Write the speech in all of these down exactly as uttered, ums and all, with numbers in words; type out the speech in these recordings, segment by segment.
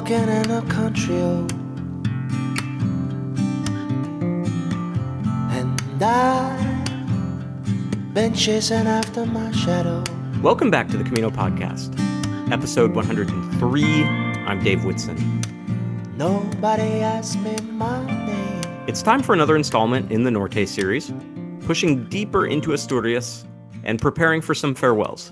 walking in a country road, and I've been chasing after my shadow. Welcome back to the Camino Podcast, episode one hundred three. I'm Dave Whitson. Nobody asked me my name. It's time for another installment in the Norte series, pushing deeper into Asturias and preparing for some farewells.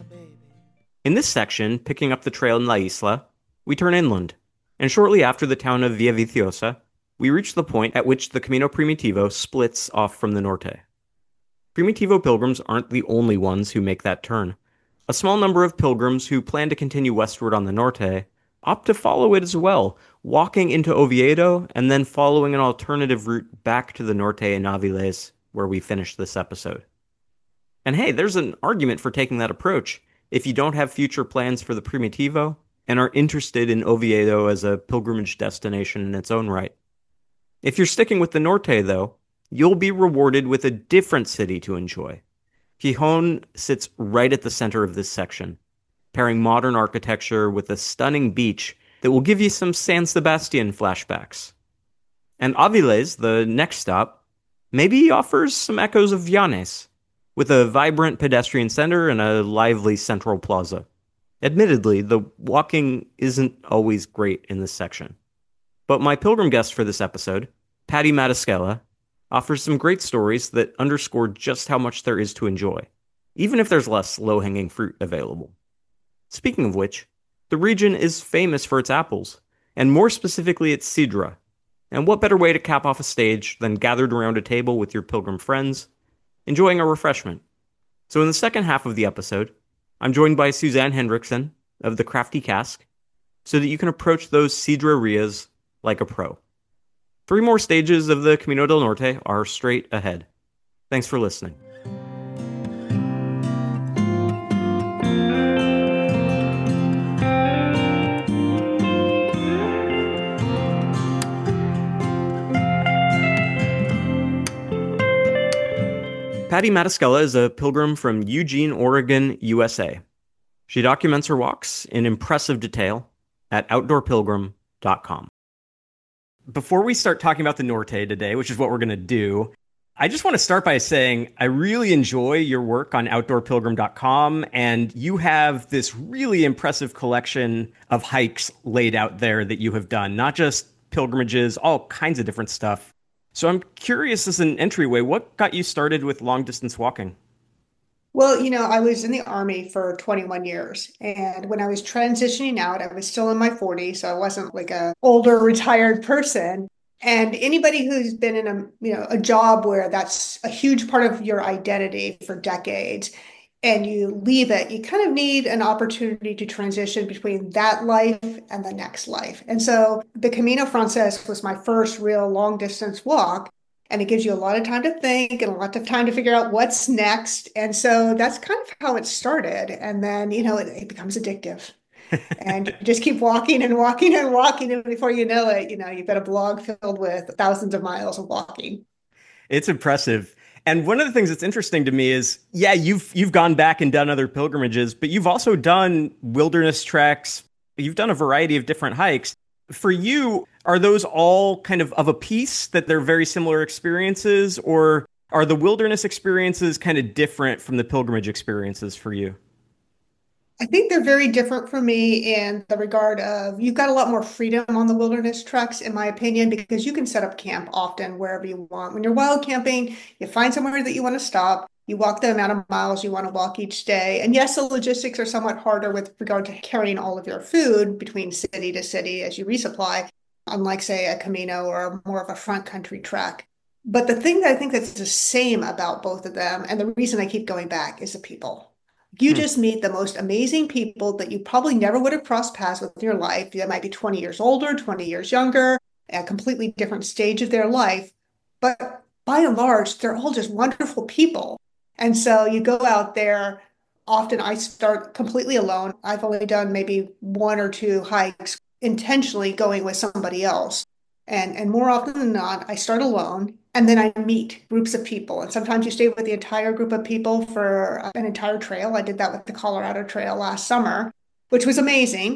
In this section, picking up the trail in La Isla, we turn inland, and shortly after the town of Villaviciosa, we reach the point at which the Camino Primitivo splits off from the Norte. Primitivo pilgrims aren't the only ones who make that turn. A small number of pilgrims who plan to continue westward on the Norte opt to follow it as well, walking into Oviedo and then following an alternative route back to the Norte in Avilés, where we finished this episode. And hey, there's an argument for taking that approach if you don't have future plans for the Primitivo and are interested in Oviedo as a pilgrimage destination in its own right. If you're sticking with the Norte, though, you'll be rewarded with a different city to enjoy. Gijón sits right at the center of this section, pairing modern architecture with a stunning beach that will give you some San Sebastian flashbacks. And Avilés, the next stop, maybe offers some echoes of Llanes, with a vibrant pedestrian center and a lively central plaza. Admittedly, the walking isn't always great in this section. But my pilgrim guest for this episode, Patty Matascala, offers some great stories that underscore just how much there is to enjoy, even if there's less low-hanging fruit available. Speaking of which, the region is famous for its apples, and more specifically its sidra. And what better way to cap off a stage than gathered around a table with your pilgrim friends, enjoying a refreshment. So in the second half of the episode, I'm joined by Suzanne Hendrickson of The Crafty Cask, so that you can approach those sidrerias like a pro. Three more stages of the Camino del Norte are straight ahead. Thanks for listening. Patty Matascala is a pilgrim from Eugene, Oregon, U S A. She documents her walks in impressive detail at outdoor pilgrim dot com. Before we start talking about the Norte today, which is what we're going to do, I just want to start by saying I really enjoy your work on outdoor pilgrim dot com, and you have this really impressive collection of hikes laid out there that you have done, not just pilgrimages, all kinds of different stuff. So I'm curious, as an entryway, what got you started with long-distance walking? Well, you know, I was in the Army for twenty-one years. And when I was transitioning out, I was still in my forties. So I wasn't like a older retired person. And anybody who's been in a, you know, a job where that's a huge part of your identity for decades, and you leave it, you kind of need an opportunity to transition between that life and the next life. And so the Camino Frances was my first real long distance walk. And it gives you a lot of time to think and a lot of time to figure out what's next. And so that's kind of how it started. And then, you know, it, it becomes addictive. And you just keep walking and walking and walking. And before you know it, you know, you've got a blog filled with thousands of miles of walking. It's impressive. And one of the things that's interesting to me is, yeah, you've you've gone back and done other pilgrimages, but you've also done wilderness treks. You've done a variety of different hikes. For you, are those all kind of of a piece, that they're very similar experiences, or are the wilderness experiences kind of different from the pilgrimage experiences for you? I think they're very different for me in the regard of you've got a lot more freedom on the wilderness treks, in my opinion, because you can set up camp often wherever you want. When you're wild camping, you find somewhere that you want to stop. You walk the amount of miles you want to walk each day. And yes, the logistics are somewhat harder with regard to carrying all of your food between city to city as you resupply, unlike, say, a Camino or more of a front country trek. But the thing that I think that's the same about both of them, and the reason I keep going back, is the people. You Hmm. just meet the most amazing people that you probably never would have crossed paths with in your life. They might be twenty years older, twenty years younger, a completely different stage of their life. But by and large, they're all just wonderful people. And so you go out there. Often I start completely alone. I've only done maybe one or two hikes intentionally going with somebody else. And, and more often than not, I start alone and then I meet groups of people. And sometimes you stay with the entire group of people for an entire trail. I did that with the Colorado Trail last summer, which was amazing.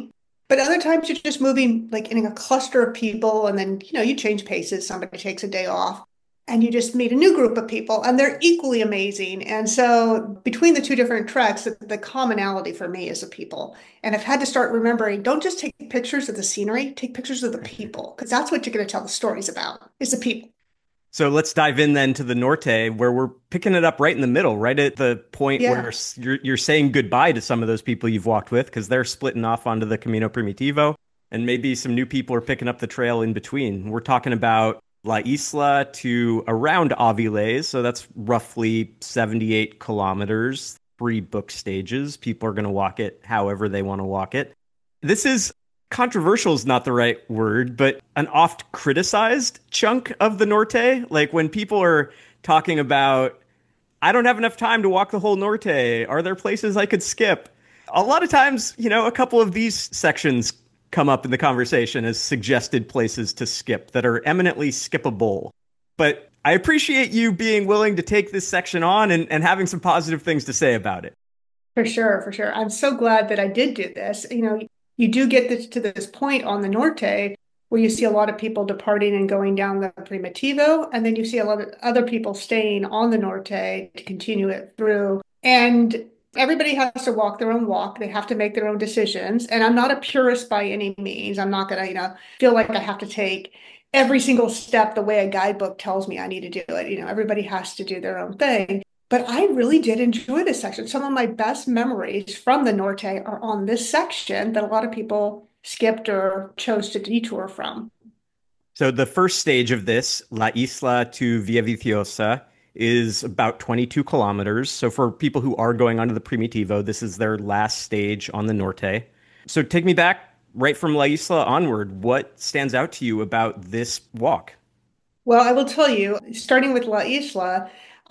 But other times you're just moving like in a cluster of people, and then, you know, you change paces, somebody takes a day off, and you just meet a new group of people, and they're equally amazing. And so between the two different treks, the, the commonality for me is the people. And I've had to start remembering, don't just take pictures of the scenery, take pictures of the people, because that's what you're going to tell the stories about, is the people. So let's dive in then to the Norte, where we're picking it up right in the middle, right at the point where Yeah. you're you're saying goodbye to some of those people you've walked with because they're splitting off onto the Camino Primitivo, and maybe some new people are picking up the trail in between. We're talking about La Isla to around Avilés, so that's roughly seventy-eight kilometers, three book stages. People are going to walk it however they want to walk it. This is controversial is not the right word, but an oft criticized chunk of the Norte. Like when people are talking about, I don't have enough time to walk the whole Norte. Are there places I could skip? A lot of times, you know, a couple of these sections come up in the conversation as suggested places to skip that are eminently skippable. But I appreciate you being willing to take this section on and, and having some positive things to say about it. For sure, for sure. I'm so glad that I did do this. You know, you do get this, to this point on the Norte where you see a lot of people departing and going down the Primitivo, and then you see a lot of other people staying on the Norte to continue it through. And everybody has to walk their own walk. They have to make their own decisions. And I'm not a purist by any means. I'm not going to, you know, feel like I have to take every single step the way a guidebook tells me I need to do it. You know, everybody has to do their own thing. But I really did enjoy this section. Some of my best memories from the Norte are on this section that a lot of people skipped or chose to detour from. So the first stage of this, La Isla to Villaviciosa, is about twenty-two kilometers. So for people who are going onto the Primitivo, this is their last stage on the Norte. So take me back right from La Isla onward. What stands out to you about this walk? Well, I will tell you, starting with La Isla,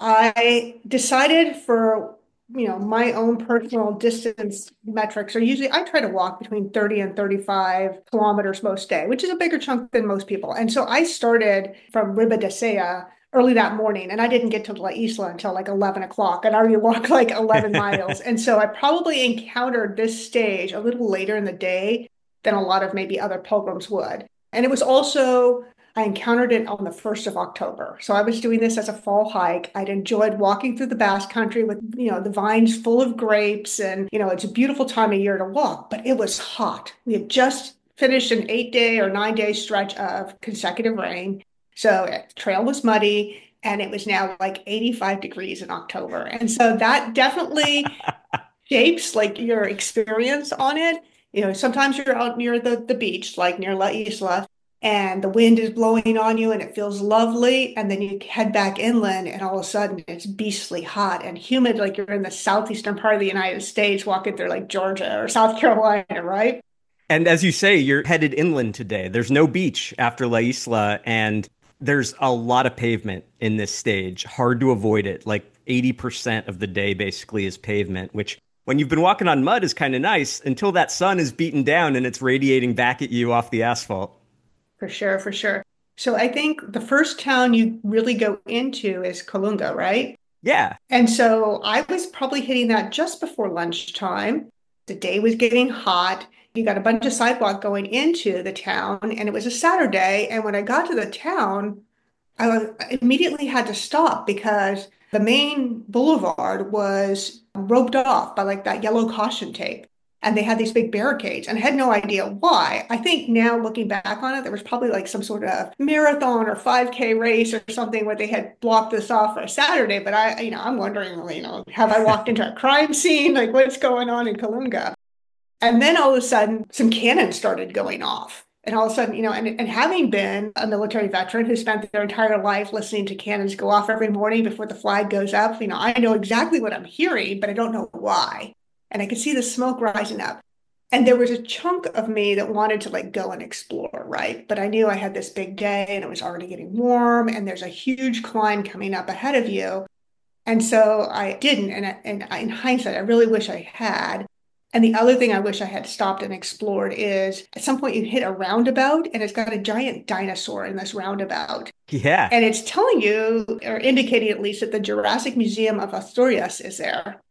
I decided for, you know, my own personal distance metrics are usually I try to walk between thirty and thirty-five kilometers most day, which is a bigger chunk than most people. And so I started from Ribadesella early that morning, and I didn't get to La Isla until like eleven o'clock. I'd already walked like eleven miles. And so I probably encountered this stage a little later in the day than a lot of maybe other pilgrims would. And it was also I encountered it on the first of October. So I was doing this as a fall hike. I'd enjoyed walking through the Basque Country with, you know, the vines full of grapes. And, you know, it's a beautiful time of year to walk, but it was hot. We had just finished an eight day or nine day stretch of consecutive rain. So the trail was muddy and it was now like eighty-five degrees in October. And so that definitely shapes like your experience on it. You know, sometimes you're out near the, the beach, like near La Isla, and the wind is blowing on you and it feels lovely. And then you head back inland and all of a sudden it's beastly hot and humid, like you're in the southeastern part of the United States walking through like Georgia or South Carolina, right? And as you say, you're headed inland today. There's no beach after La Isla, and there's a lot of pavement in this stage. Hard to avoid it. Like eighty percent of the day basically is pavement, which when you've been walking on mud is kind of nice until that sun is beaten down and it's radiating back at you off the asphalt. For sure, for sure. So I think the first town you really go into is Colunga, right? Yeah. And so I was probably hitting that just before lunchtime. The day was getting hot. You got a bunch of sidewalk going into the town, and it was a Saturday. And when I got to the town, I was- I immediately had to stop because the main boulevard was roped off by like that yellow caution tape. And they had these big barricades, and I had no idea why. I think now looking back on it, there was probably like some sort of marathon or five K race or something where they had blocked this off for a Saturday. But I, you know, I'm wondering, you know, have I walked into a crime scene? Like what's going on in Colunga? And then all of a sudden, some cannons started going off. And all of a sudden, you know, and, and having been a military veteran who spent their entire life listening to cannons go off every morning before the flag goes up, you know, I know exactly what I'm hearing, but I don't know why. And I could see the smoke rising up. And there was a chunk of me that wanted to like go and explore, right? But I knew I had this big day and it was already getting warm and there's a huge climb coming up ahead of you. And so I didn't. And, and in hindsight, I really wish I had. And the other thing I wish I had stopped and explored is at some point you hit a roundabout and it's got a giant dinosaur in this roundabout. Yeah. And it's telling you, or indicating at least, that the Jurassic Museum of Asturias is there.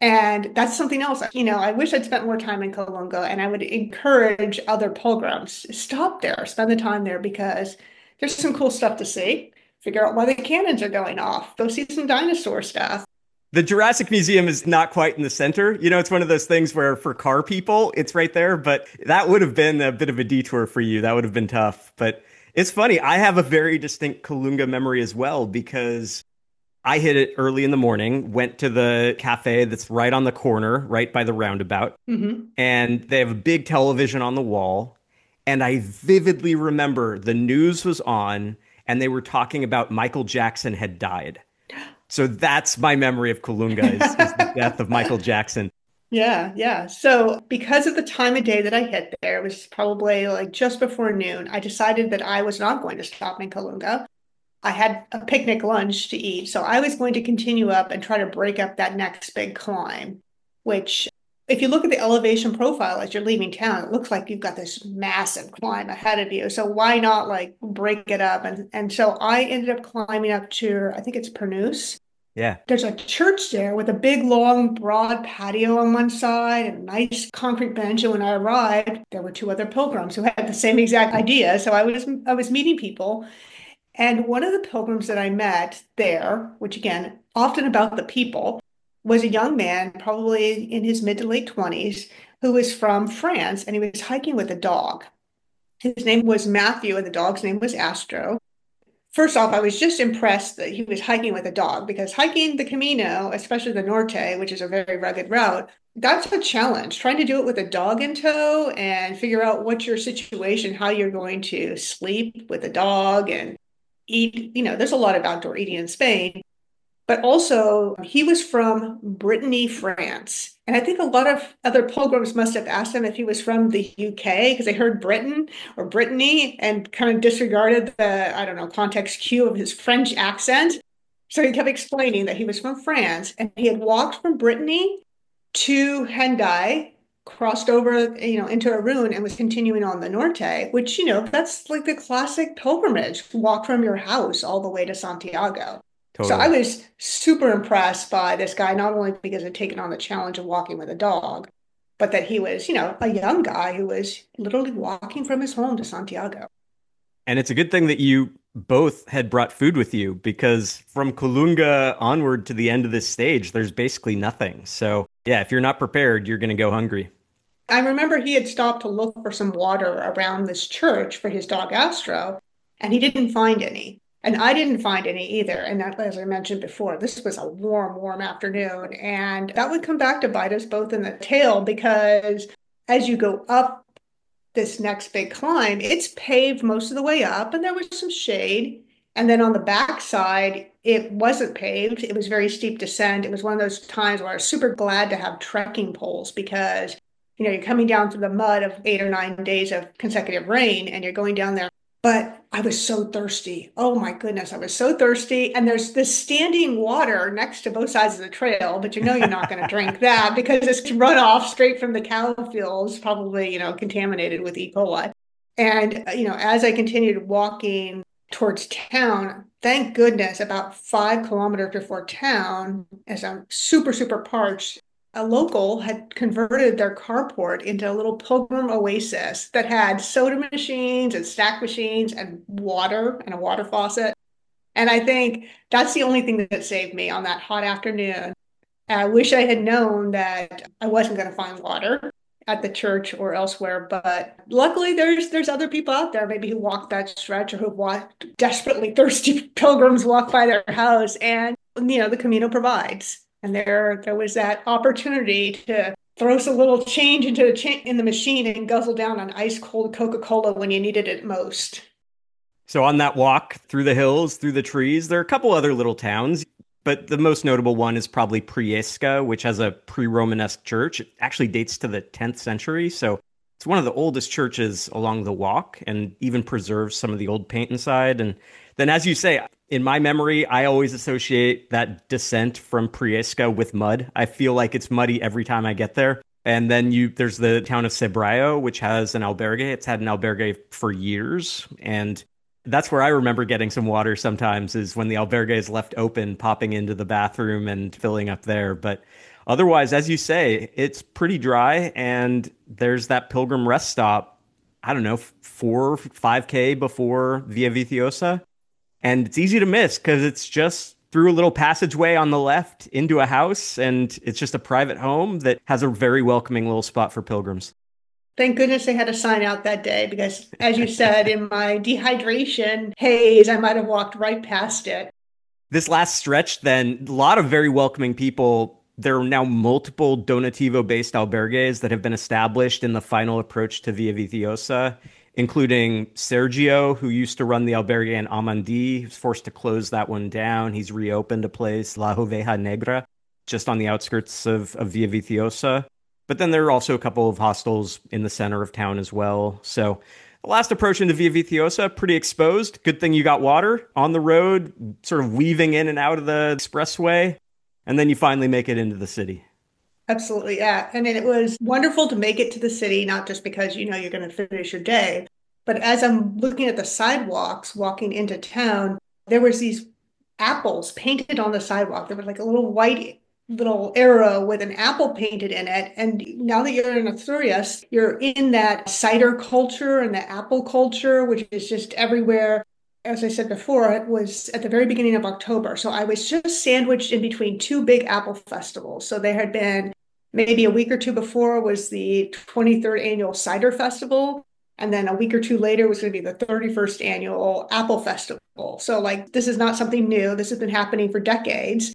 And that's something else. You know, I wish I'd spent more time in Colunga, and I would encourage other pilgrims, stop there, spend the time there because there's some cool stuff to see. Figure out why the cannons are going off. Go see some dinosaur stuff. The Jurassic Museum is not quite in the center. You know, it's one of those things where for car people, it's right there, but that would have been a bit of a detour for you. That would have been tough. But it's funny. I have a very distinct Colunga memory as well because I hit it early in the morning, went to the cafe that's right on the corner, right by the roundabout. Mm-hmm. And they have a big television on the wall. And I vividly remember the news was on and they were talking about Michael Jackson had died. So that's my memory of Colunga is, is the death of Michael Jackson. Yeah, yeah. So because of the time of day that I hit there, it was probably like just before noon, I decided that I was not going to stop in Colunga. I had a picnic lunch to eat, so I was going to continue up and try to break up that next big climb, which if you look at the elevation profile as you're leaving town, it looks like you've got this massive climb ahead of you. So why not like break it up? And and so I ended up climbing up to, I think it's Pernoose. Yeah. There's a church there with a big, long, broad patio on one side and a nice concrete bench. And when I arrived, there were two other pilgrims who had the same exact idea. So I was I was meeting people. And one of the pilgrims that I met there, which again, often about the people, was a young man, probably in his mid to late twenties, who was from France and he was hiking with a dog. His name was Matthew and the dog's name was Astro. First off, I was just impressed that he was hiking with a dog because hiking the Camino, especially the Norte, which is a very rugged route, that's a challenge. Trying to do it with a dog in tow and figure out what's your situation, how you're going to sleep with a dog and eat. You know, there's a lot of outdoor eating in Spain. But also, he was from Brittany, France. And I think a lot of other pilgrims must have asked him if he was from the U K because they heard Britain or Brittany and kind of disregarded the, I don't know, context cue of his French accent. So he kept explaining that he was from France and he had walked from Brittany to Hendaye, crossed over, you know, into Irun and was continuing on the Norte, which, you know, that's like the classic pilgrimage, walk from your house all the way to Santiago. So I Totally. was super impressed by this guy, not only because he'd taken on the challenge of walking with a dog, but that he was, you know, a young guy who was literally walking from his home to Santiago. And it's a good thing that you both had brought food with you because from Colunga onward to the end of this stage, there's basically nothing. So, yeah, if you're not prepared, you're going to go hungry. I remember he had stopped to look for some water around this church for his dog Astro, and he didn't find any. And I didn't find any either. And that, as I mentioned before, this was a warm, warm afternoon. And that would come back to bite us both in the tail because as you go up this next big climb, it's paved most of the way up and there was some shade. And then on the backside, it wasn't paved. It was very steep descent. It was one of those times where I was super glad to have trekking poles because, you know, you're coming down through the mud of eight or nine days of consecutive rain and you're going down there. But I was so thirsty. Oh my goodness, I was so thirsty. And there's this standing water next to both sides of the trail, but you know you're not going to drink that because it's runoff straight from the cow fields, probably, you know, contaminated with E. coli. And, you know, as I continued walking towards town, thank goodness, about five kilometers before town, as I'm super, super parched, a local had converted their carport into a little pilgrim oasis that had soda machines and snack machines and water and a water faucet. And I think that's the only thing that saved me on that hot afternoon. And I wish I had known that I wasn't going to find water at the church or elsewhere, but luckily there's there's other people out there maybe who walked that stretch or who walked desperately thirsty pilgrims walk by their house, and you know the Camino provides. And there, there was that opportunity to throw some little change into the cha- in the machine and guzzle down an ice cold Coca-Cola when you needed it most. So on that walk through the hills, through the trees, there are a couple other little towns, but the most notable one is probably Priesca, which has a pre-Romanesque church. It actually dates to the tenth century, so it's one of the oldest churches along the walk and even preserves some of the old paint inside. And then, as you say, in my memory, I always associate that descent from Priesca with mud. I feel like it's muddy every time I get there. And then you, there's the town of Cebrao, which has an albergue. It's had an albergue for years. And that's where I remember getting some water sometimes is when the albergue is left open, popping into the bathroom and filling up there. But Otherwise, as you say, it's pretty dry, and there's that pilgrim rest stop, I don't know, four, five K before Via Vitiosa. And it's easy to miss because it's just through a little passageway on the left into a house, and it's just a private home that has a very welcoming little spot for pilgrims. Thank goodness they had a sign out that day because, as you said, in my dehydration haze, I might have walked right past it. This last stretch, then, a lot of very welcoming people. There are now multiple Donativo-based albergues that have been established in the final approach to Via Vitiosa, including Sergio, who used to run the albergue in Amandi. He was forced to close that one down. He's reopened a place, La Oveja Negra, just on the outskirts of, of Via Vitiosa. But then there are also a couple of hostels in the center of town as well. So the last approach into Via Vitiosa, pretty exposed. Good thing you got water on the road, sort of weaving in and out of the expressway. And then you finally make it into the city. Absolutely, yeah. And it was wonderful to make it to the city, not just because you know you're going to finish your day, but as I'm looking at the sidewalks walking into town, there was these apples painted on the sidewalk. There was like a little white little arrow with an apple painted in it. And now that you're in Asturias, you're in that cider culture and the apple culture, which is just everywhere. As I said before, it was at the very beginning of October. So I was just sandwiched in between two big apple festivals. So there had been maybe a week or two before was the twenty-third annual cider festival. And then a week or two later was going to be the thirty-first annual apple festival. So like, this is not something new. This has been happening for decades.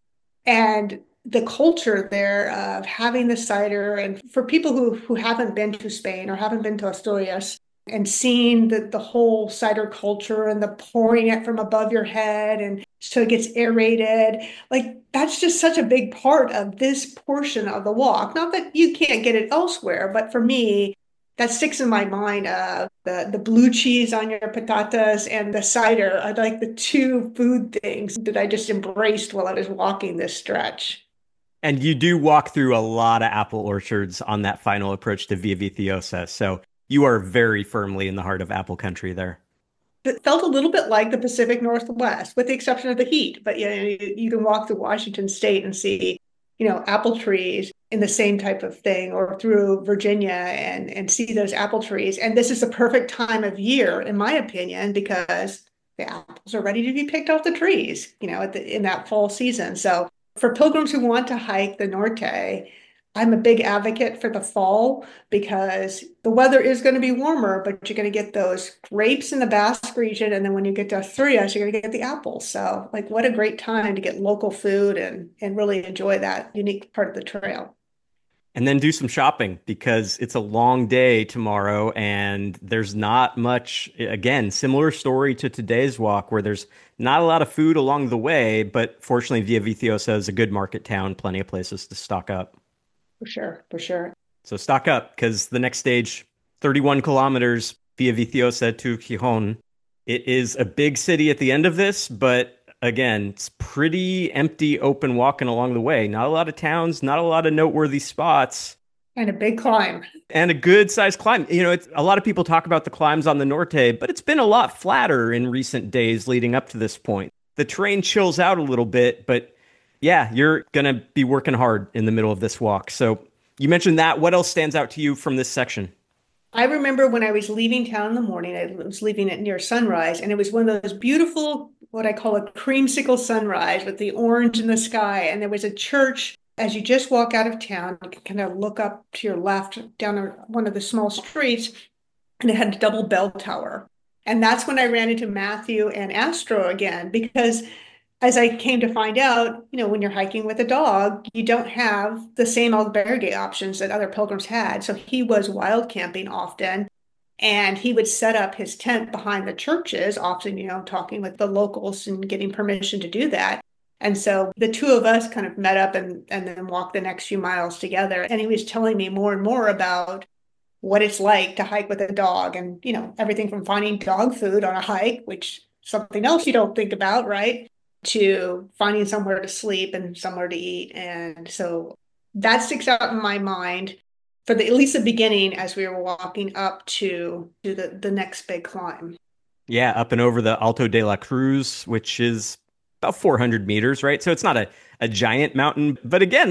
And the culture there of having the cider, and for people who, who haven't been to Spain or haven't been to Asturias, and seeing the, the whole cider culture and the pouring it from above your head and so it gets aerated, like that's just such a big part of this portion of the walk. Not that you can't get it elsewhere, but for me, that sticks in my mind of the, the blue cheese on your patatas and the cider are like the two food things that I just embraced while I was walking this stretch. And you do walk through a lot of apple orchards on that final approach to Via Vitiosa. So you are very firmly in the heart of apple country there. It felt a little bit like the Pacific Northwest, with the exception of the heat. But you know, you, you can walk through Washington State and see, you know, apple trees in the same type of thing, or through Virginia and, and see those apple trees. And this is the perfect time of year, in my opinion, because the apples are ready to be picked off the trees, you know, at the, in that fall season. So for pilgrims who want to hike the Norte, I'm a big advocate for the fall because the weather is going to be warmer, but you're going to get those grapes in the Basque region. And then when you get to Asturias, you're going to get the apples. So like, what a great time to get local food and, and really enjoy that unique part of the trail. And then do some shopping because it's a long day tomorrow and there's not much, again, similar story to today's walk where there's not a lot of food along the way, but fortunately Via Vitiosa is a good market town, plenty of places to stock up. For sure, for sure. So stock up because the next stage, thirty-one kilometers Via Vitiosa to Gijón. It is a big city at the end of this, but again, it's pretty empty, open walking along the way. Not a lot of towns, not a lot of noteworthy spots. And a big climb. And a good sized climb. You know, it's, a lot of people talk about the climbs on the Norte, but it's been a lot flatter in recent days leading up to this point. The terrain chills out a little bit, but yeah, you're going to be working hard in the middle of this walk. So you mentioned that. What else stands out to you from this section? I remember when I was leaving town in the morning, I was leaving it near sunrise, and it was one of those beautiful, what I call a creamsicle sunrise with the orange in the sky. And there was a church as you just walk out of town, you can kind of look up to your left down one of the small streets, and it had a double bell tower. And that's when I ran into Matthew and Astro again, because as I came to find out, you know, when you're hiking with a dog, you don't have the same albergue options that other pilgrims had. So he was wild camping often, and he would set up his tent behind the churches, often, you know, talking with the locals and getting permission to do that. And so the two of us kind of met up and, and then walked the next few miles together. And he was telling me more and more about what it's like to hike with a dog, and, you know, everything from finding dog food on a hike, which something else you don't think about, right? To finding somewhere to sleep and somewhere to eat. And so that sticks out in my mind for the, at least the beginning as we were walking up to, to the, the next big climb. Yeah, up and over the Alto de la Cruz, which is about four hundred meters, right? So it's not a, a giant mountain. But again, like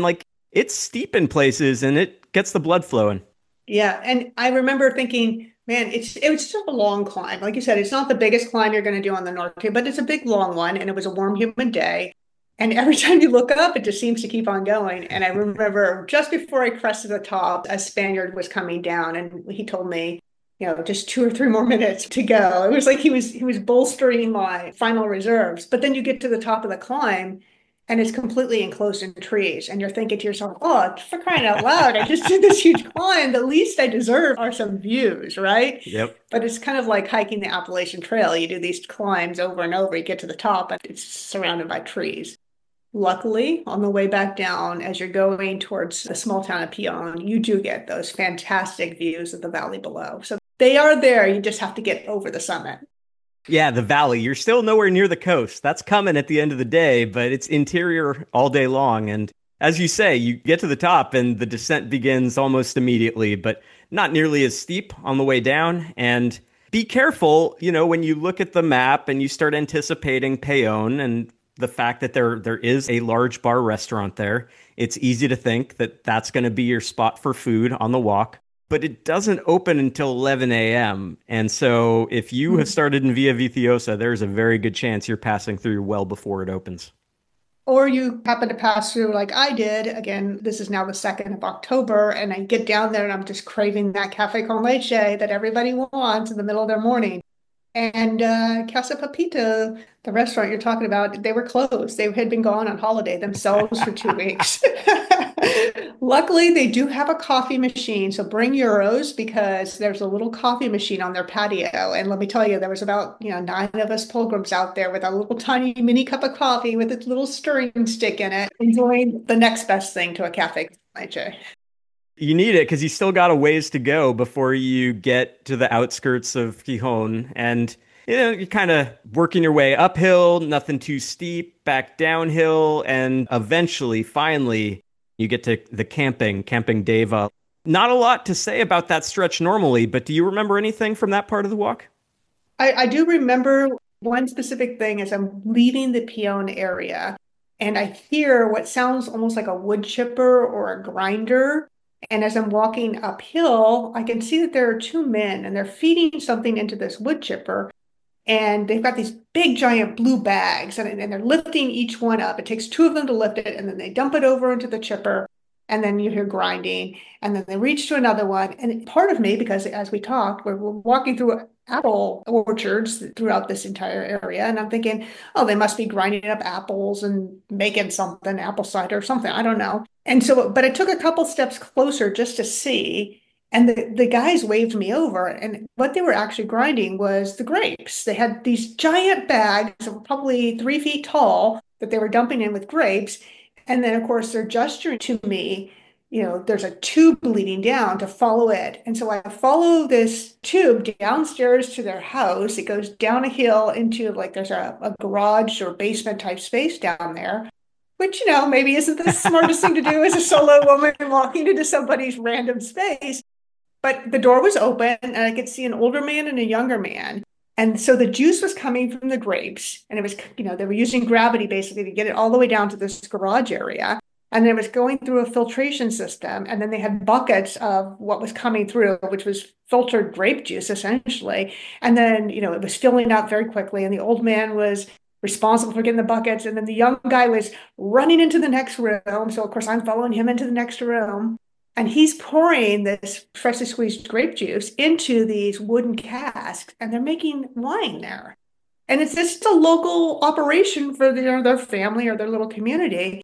It's steep in places and it gets the blood flowing. Yeah. And I remember thinking, man, it's it was just a long climb. Like you said, it's not the biggest climb you're going to do on the Norte, but it's a big, long one. And it was a warm, humid day. And every time you look up, it just seems to keep on going. And I remember just before I crested the top, a Spaniard was coming down and he told me, you know, just two or three more minutes to go. It was like he was he was bolstering my final reserves. But then you get to the top of the climb and it's completely enclosed in trees. And you're thinking to yourself, oh, for crying out loud, I just did this huge climb. The least I deserve are some views, right? Yep. But it's kind of like hiking the Appalachian Trail. You do these climbs over and over, you get to the top, and it's surrounded by trees. Luckily, on the way back down, as you're going towards the small town of Peon, you do get those fantastic views of the valley below. So they are there. You just have to get over the summit. Yeah, the valley. You're still nowhere near the coast. That's coming at the end of the day, but it's interior all day long. And as you say, you get to the top and the descent begins almost immediately, but not nearly as steep on the way down. And be careful, you know, when you look at the map and you start anticipating Peon and the fact that there there is a large bar restaurant there, it's easy to think that that's going to be your spot for food on the walk. But it doesn't open until eleven a.m. And so if you have started in Via Viciosa, there's a very good chance you're passing through well before it opens. Or you happen to pass through like I did. Again, this is now the second of October, and I get down there and I'm just craving that cafe con leche that everybody wants in the middle of their morning. And uh, Casa Pepito, the restaurant you're talking about, they were closed. They had been gone on holiday themselves for two weeks. Luckily, they do have a coffee machine. So bring euros because there's a little coffee machine on their patio. And let me tell you, there was about, you know, nine of us pilgrims out there with a little tiny mini cup of coffee with its little stirring stick in it, enjoying the next best thing to a cafe leche. You need it because you still got a ways to go before you get to the outskirts of Gijón. And, you know, you're kind of working your way uphill, nothing too steep, back downhill. And eventually, finally, you get to the camping, Camping Deva. Not a lot to say about that stretch normally, but do you remember anything from that part of the walk? I, I do remember one specific thing as I'm leaving the Peon area and I hear what sounds almost like a wood chipper or a grinder. And as I'm walking uphill, I can see that there are two men and they're feeding something into this wood chipper. And they've got these big giant blue bags and, and they're lifting each one up. It takes two of them to lift it and then they dump it over into the chipper and then you hear grinding and then they reach to another one. And part of me, because as we talked, we're, we're walking through apple orchards throughout this entire area. And I'm thinking, oh, they must be grinding up apples and making something, apple cider or something. I don't know. And so, but I took a couple steps closer just to see. And the, the guys waved me over, and what they were actually grinding was the grapes. They had these giant bags that were probably three feet tall that they were dumping in with grapes. And then, of course, they're gesturing to me, you know, there's a tube leading down to follow it. And so I follow this tube downstairs to their house. It goes down a hill into like there's a, a garage or basement type space down there. Which, you know, maybe isn't the smartest thing to do as a solo woman walking into somebody's random space. But the door was open and I could see an older man and a younger man. And so the juice was coming from the grapes and it was, you know, they were using gravity basically to get it all the way down to this garage area. And then it was going through a filtration system. And then they had buckets of what was coming through, which was filtered grape juice essentially. And then, you know, it was filling up very quickly. And the old man was responsible for getting the buckets. And then the young guy was running into the next room. So of course I'm following him into the next room. And he's pouring this freshly squeezed grape juice into these wooden casks, and they're making wine there. And it's just a local operation for their, their family or their little community.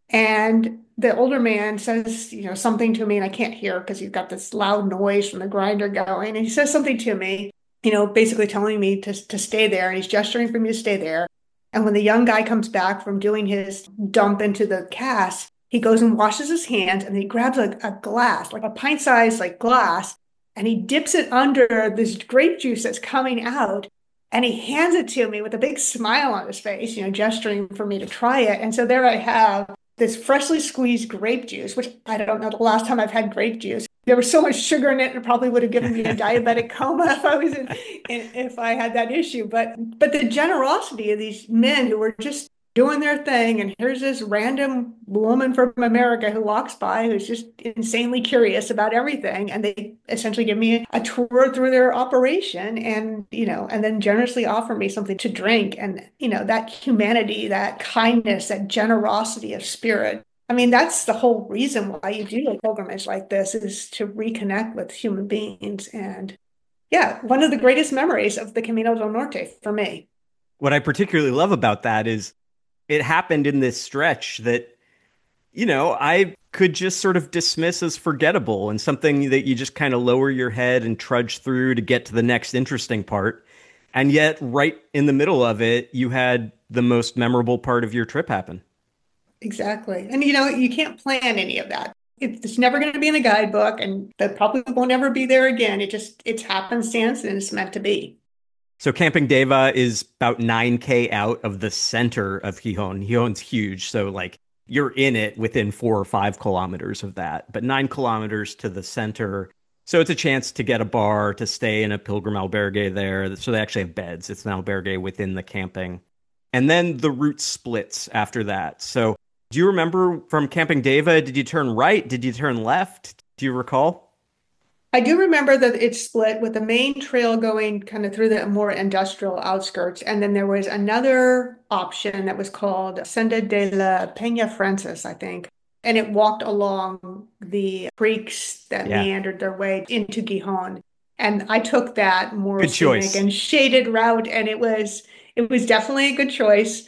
And the older man says, you know, something to me, and I can't hear because he's got this loud noise from the grinder going. And he says something to me, you know, basically telling me to, to stay there. And he's gesturing for me to stay there. And when the young guy comes back from doing his dump into the cask, he goes and washes his hands and he grabs a, a glass, like a pint-sized like glass, and he dips it under this grape juice that's coming out. And he hands it to me with a big smile on his face, you know, gesturing for me to try it. And so there I have this freshly squeezed grape juice, which I don't know the last time I've had grape juice. There was so much sugar in it, it probably would have given me a diabetic coma if I was in, in, if I had that issue. But but the generosity of these men who were just doing their thing. And here's this random woman from America who walks by who's just insanely curious about everything. And they essentially give me a tour through their operation and, you know, and then generously offer me something to drink. And, you know, that humanity, that kindness, that generosity of spirit. I mean, that's the whole reason why you do a pilgrimage like this is to reconnect with human beings. And yeah, one of the greatest memories of the Camino del Norte for me. What I particularly love about that is it happened in this stretch that, you know, I could just sort of dismiss as forgettable and something that you just kind of lower your head and trudge through to get to the next interesting part. And yet, right in the middle of it, you had the most memorable part of your trip happen. Exactly. And you know, you can't plan any of that. It's never going to be in a guidebook and that probably won't ever be there again. It just, it's happenstance and it's meant to be. So Camping Deva is about nine K out of the center of Gijón. Gijón's huge, so like you're in it within four or five kilometers of that, but nine kilometers to the center. So it's a chance to get a bar, to stay in a pilgrim albergue there. So they actually have beds. It's an albergue within the camping. And then the route splits after that. So do you remember from Camping Deva, did you turn right? Did you turn left? Do you recall? I do remember that it's split with the main trail going kind of through the more industrial outskirts. And then there was another option that was called Senda de la Peña Francis, I think. And it walked along the creeks that Yeah. meandered their way into Gijón. And I took that more Good scenic choice. and shaded route, and it was it was definitely a good choice.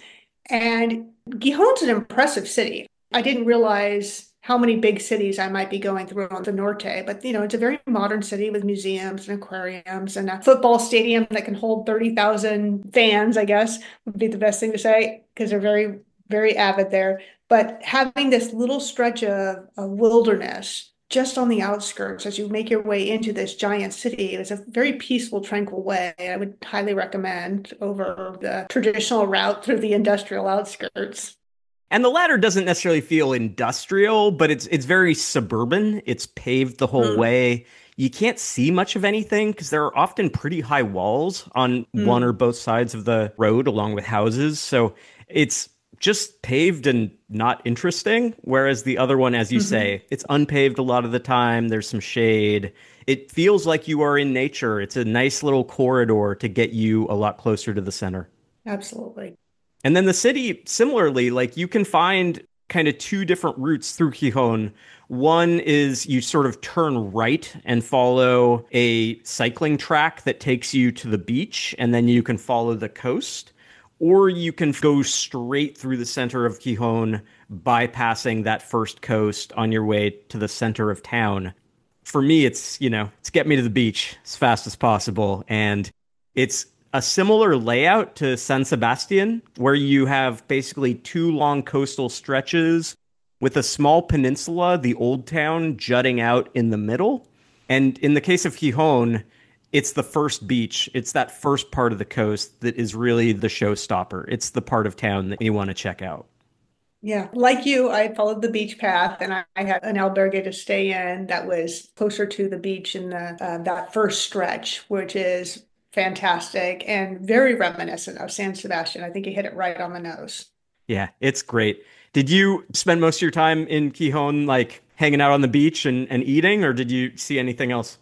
And Gijón's an impressive city. I didn't realize how many big cities I might be going through on the Norte, but you know, it's a very modern city with museums and aquariums and a football stadium that can hold thirty thousand fans, I guess would be the best thing to say, because they're very, very avid there. But having this little stretch of, of wilderness just on the outskirts as you make your way into this giant city, it was a very peaceful, tranquil way. I would highly recommend over the traditional route through the industrial outskirts. And the latter doesn't necessarily feel industrial, but it's it's very suburban. It's paved the whole Mm, way. You can't see much of anything because there are often pretty high walls on one or mm, both sides of the road, along with houses. So it's just paved and not interesting. Whereas the other one, as you mhm. say, it's unpaved a lot of the time. There's some shade. It feels like you are in nature. It's a nice little corridor to get you a lot closer to the center. Absolutely. And then the city, similarly, like you can find kind of two different routes through Gijón. One is you sort of turn right and follow a cycling track that takes you to the beach, and then you can follow the coast. Or you can go straight through the center of Gijón, bypassing that first coast on your way to the center of town. For me, it's, you know, it's get me to the beach as fast as possible. And it's a similar layout to San Sebastian, where you have basically two long coastal stretches with a small peninsula, the old town, jutting out in the middle. And in the case of Gijón, it's the first beach. It's that first part of the coast that is really the showstopper. It's the part of town that you want to check out. Yeah. Like you, I followed the beach path and I, I had an albergue to stay in that was closer to the beach in the uh, that first stretch, which is fantastic and very reminiscent of San Sebastian. I think you hit it right on the nose. Yeah, it's great. Did you spend most of your time in Gijón, like hanging out on the beach and, and eating, or did you see anything else?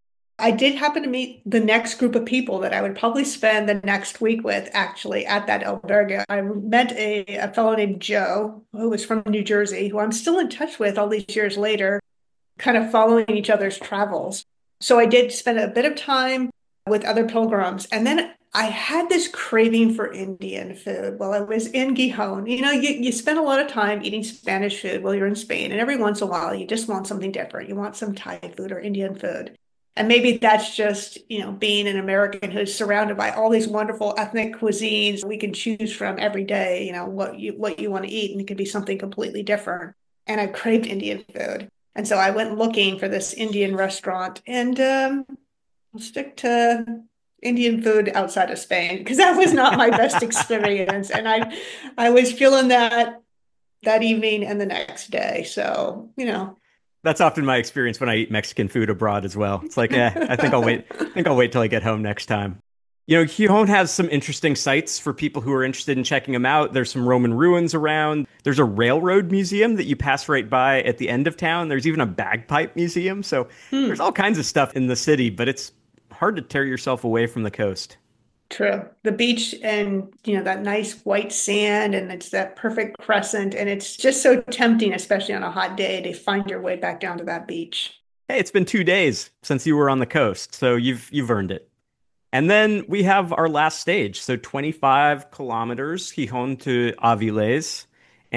I did happen to meet the next group of people that I would probably spend the next week with actually at that albergue. I met a, a fellow named Joe who was from New Jersey, who I'm still in touch with all these years later, kind of following each other's travels. So I did spend a bit of time with other pilgrims. And then I had this craving for Indian food while I was in Gijón. You know, you, you spend a lot of time eating Spanish food while you're in Spain, and every once in a while you just want something different. You want some Thai food or Indian food. And maybe that's just, you know, being an American who's surrounded by all these wonderful ethnic cuisines we can choose from every day, you know, what you what you want to eat, and it could be something completely different. And I craved Indian food. And so I went looking for this Indian restaurant and um, I'll stick to Indian food outside of Spain because that was not my best experience. And I I was feeling that that evening and the next day. So, you know. That's often my experience when I eat Mexican food abroad as well. It's like, eh, I think I'll wait. I think I'll wait till I get home next time. You know, Gijón has some interesting sites for people who are interested in checking them out. There's some Roman ruins around. There's a railroad museum that you pass right by at the end of town. There's even a bagpipe museum. So there's Hmm. all kinds of stuff in the city, but it's hard to tear yourself away from the coast. True. The beach and, you know, that nice white sand and it's that perfect crescent. And it's just so tempting, especially on a hot day, to find your way back down to that beach. Hey, it's been two days since you were on the coast, so you've you've earned it. And then we have our last stage. So twenty-five kilometers, Gijón to Avilés.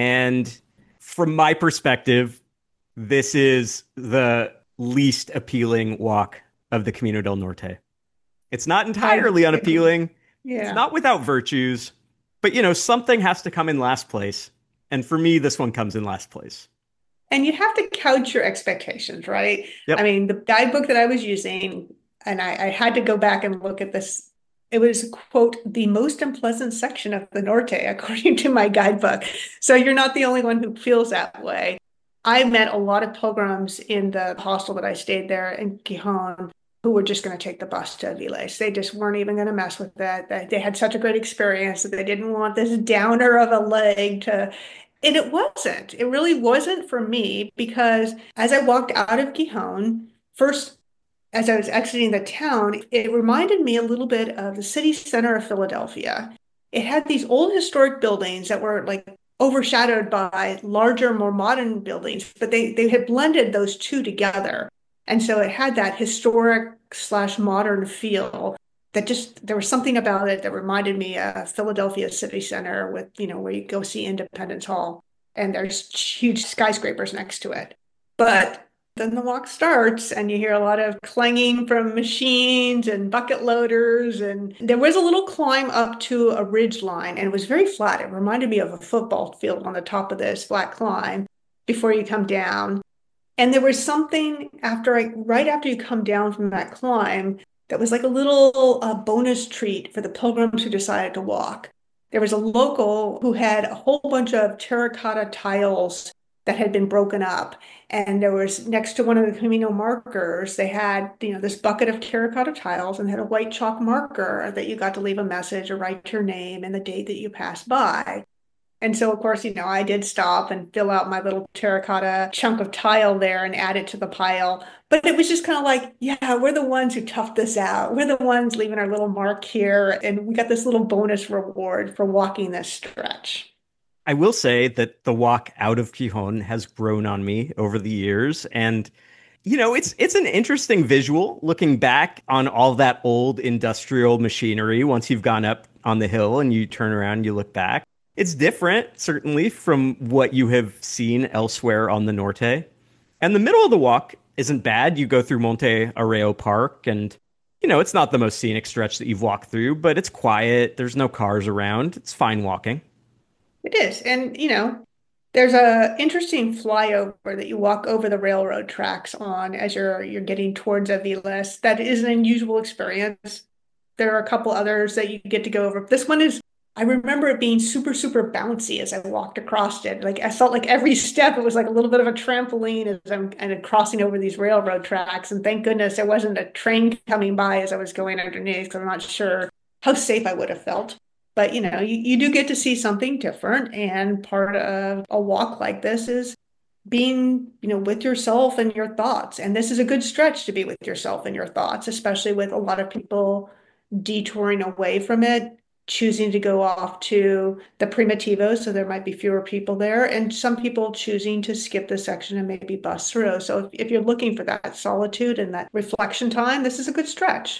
And from my perspective, this is the least appealing walk of the Camino del Norte. It's not I entirely agree. unappealing. It's Yeah. not without virtues, but you know, something has to come in last place. And for me, this one comes in last place. And you have to couch your expectations, right? I Yep. mean, the guidebook that I was using, and I, I had to go back and look at this. It was, quote, the most unpleasant section of the Norte, according to my guidebook. So you're not the only one who feels that way. I met a lot of pilgrims in the hostel that I stayed there in Gijón who were just going to take the bus to Aviles. They just weren't even going to mess with that. They they had such a great experience that they didn't want this downer of a leg to. And it wasn't. It really wasn't for me because as I walked out of Gijón, first, as I was exiting the town, it reminded me a little bit of the city center of Philadelphia. It had these old historic buildings that were like overshadowed by larger, more modern buildings, but they, they had blended those two together. And so it had that historic slash modern feel that just, there was something about it that reminded me of Philadelphia City Center with, you know, where you go see Independence Hall and there's huge skyscrapers next to it. But then the walk starts and you hear a lot of clanging from machines and bucket loaders. And there was a little climb up to a ridge line and it was very flat. It reminded me of a football field on the top of this flat climb before you come down. And there was something after I, right after you come down from that climb, that was like a little uh, bonus treat for the pilgrims who decided to walk. There was a local who had a whole bunch of terracotta tiles that had been broken up. And there was next to one of the Camino markers, they had, you know, this bucket of terracotta tiles and had a white chalk marker that you got to leave a message or write your name and the date that you passed by. And so, of course, you know, I did stop and fill out my little terracotta chunk of tile there and add it to the pile. But it was just kind of like, yeah, we're the ones who toughed this out. We're the ones leaving our little mark here. And we got this little bonus reward for walking this stretch. I will say that the walk out of Gijón has grown on me over the years. And, you know, it's it's an interesting visual looking back on all that old industrial machinery once you've gone up on the hill and you turn around and you look back. It's different, certainly, from what you have seen elsewhere on the Norte. And the middle of the walk isn't bad. You go through Monte Arreo Park, and, you know, it's not the most scenic stretch that you've walked through, but it's quiet. There's no cars around. It's fine walking. It is. And, you know, there's a interesting flyover that you walk over the railroad tracks on as you're you're getting towards Aviles. That is an unusual experience. There are a couple others that you get to go over. This one is, I remember it being super, super bouncy as I walked across it. Like I felt like every step it was like a little bit of a trampoline as I'm kind of crossing over these railroad tracks. And thank goodness there wasn't a train coming by as I was going underneath because I'm not sure how safe I would have felt. But you know, you, you do get to see something different. And part of a walk like this is being, you know, with yourself and your thoughts. And this is a good stretch to be with yourself and your thoughts, especially with a lot of people detouring away from it, choosing to go off to the Primitivo, so there might be fewer people there, and some people choosing to skip this section and maybe bus through. So if, if you're looking for that solitude and that reflection time, this is a good stretch.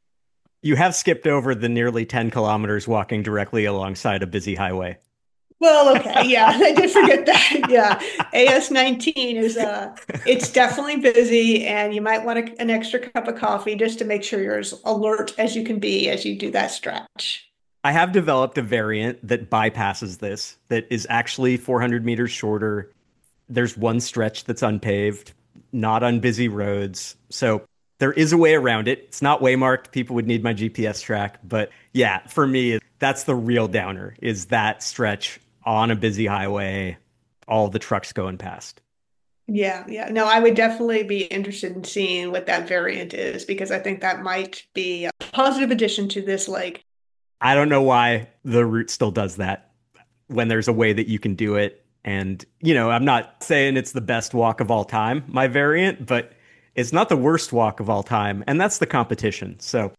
You have skipped over the nearly ten kilometers walking directly alongside a busy highway. Well, okay, yeah, I did forget that. Yeah, A S nineteen is uh it's definitely busy and you might want a, an extra cup of coffee just to make sure you're as alert as you can be as you do that stretch. I have developed a variant that bypasses this, that is actually four hundred meters shorter. There's one stretch that's unpaved, not on busy roads. So there is a way around it. It's not waymarked. People would need my G P S track. But yeah, for me, that's the real downer, is that stretch on a busy highway, all the trucks going past. Yeah, yeah. No, I would definitely be interested in seeing what that variant is because I think that might be a positive addition to this lake. I don't know why the route still does that when there's a way that you can do it. And, you know, I'm not saying it's the best walk of all time, my variant, but it's not the worst walk of all time. And that's the competition. So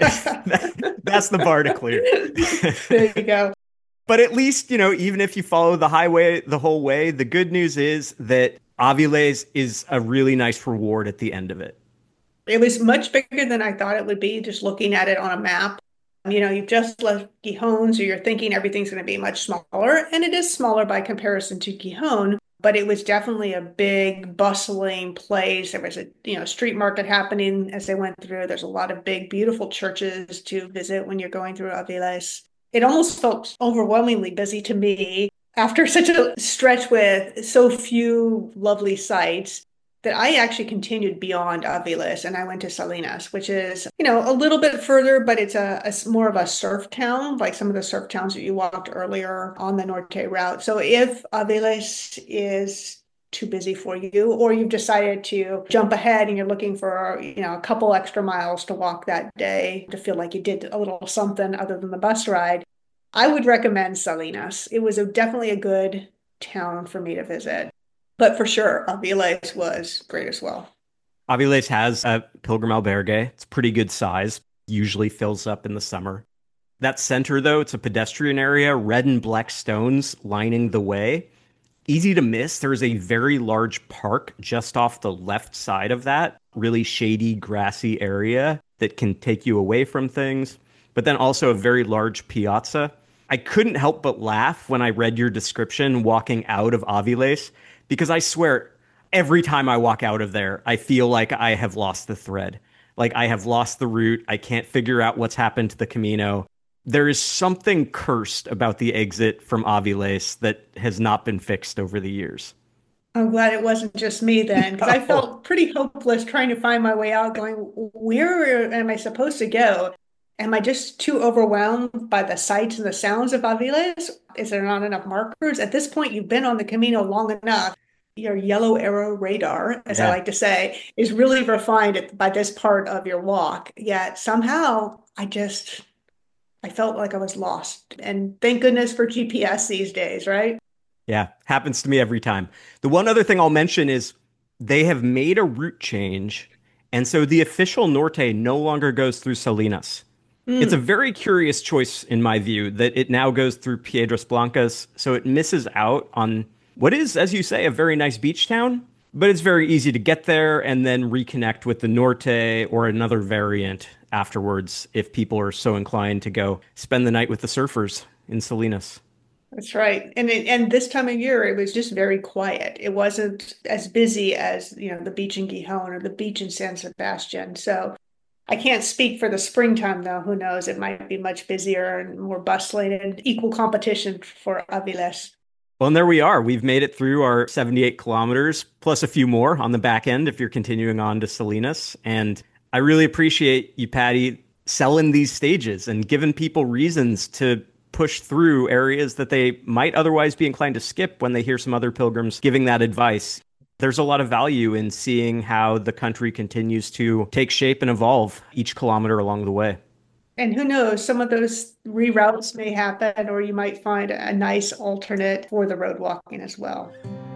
that's the bar to clear. There you go. But at least, you know, even if you follow the highway the whole way, the good news is that Avilés is a really nice reward at the end of it. It was much bigger than I thought it would be, just looking at it on a map. You know, you've just left Gijón, so you're thinking everything's going to be much smaller, and it is smaller by comparison to Gijón, but it was definitely a big, bustling place. There was a, you know, street market happening as they went through. There's a lot of big, beautiful churches to visit when you're going through Avilés. It almost felt overwhelmingly busy to me after such a stretch with so few lovely sights that I actually continued beyond Avilés and I went to Salinas, which is, you know, a little bit further, but it's a, a more of a surf town, like some of the surf towns that you walked earlier on the Norte route. So if Avilés is too busy for you, or you've decided to jump ahead and you're looking for, you know, a couple extra miles to walk that day to feel like you did a little something other than the bus ride, I would recommend Salinas. It was a, definitely a good town for me to visit. But for sure, Avilés was great as well. Avilés has a Pilgrim Albergue. It's pretty good size, usually fills up in the summer. That center, though, it's a pedestrian area, red and black stones lining the way. Easy to miss. There's a very large park just off the left side of that, really shady, grassy area that can take you away from things, but then also a very large piazza. I couldn't help but laugh when I read your description walking out of Avilés, because I swear, every time I walk out of there, I feel like I have lost the thread. Like I have lost the route. I can't figure out what's happened to the Camino. There is something cursed about the exit from Avilés that has not been fixed over the years. I'm glad it wasn't just me then, because I No. felt pretty hopeless trying to find my way out, going, where am I supposed to go? Am I just too overwhelmed by the sights and the sounds of Avilés? Is there not enough markers? At this point, you've been on the Camino long enough. Your yellow arrow radar, as I Yeah. like to say, is really refined at, by this part of your walk. Yet somehow I just, I felt like I was lost. And thank goodness for G P S these days, right? Yeah. Happens to me every time. The one other thing I'll mention is they have made a route change. And so the official Norte no longer goes through Salinas. It's a Mm. very curious choice, in my view, that it now goes through Piedras Blancas, so it misses out on what is, as you say, a very nice beach town, but it's very easy to get there and then reconnect with the Norte or another variant afterwards if people are so inclined to go spend the night with the surfers in Salinas. That's right. And it, and this time of year, it was just very quiet. It wasn't as busy as, you know, the beach in Gijón or the beach in San Sebastian. So I can't speak for the springtime, though. Who knows? It might be much busier and more bustling and equal competition for Avilés. Well, and there we are. We've made it through our seventy-eight kilometers, plus a few more on the back end if you're continuing on to Salinas. And I really appreciate you, Patty, selling these stages and giving people reasons to push through areas that they might otherwise be inclined to skip when they hear some other pilgrims giving that advice. There's a lot of value in seeing how the country continues to take shape and evolve each kilometer along the way. And who knows, some of those reroutes may happen, or you might find a nice alternate for the road walking as well.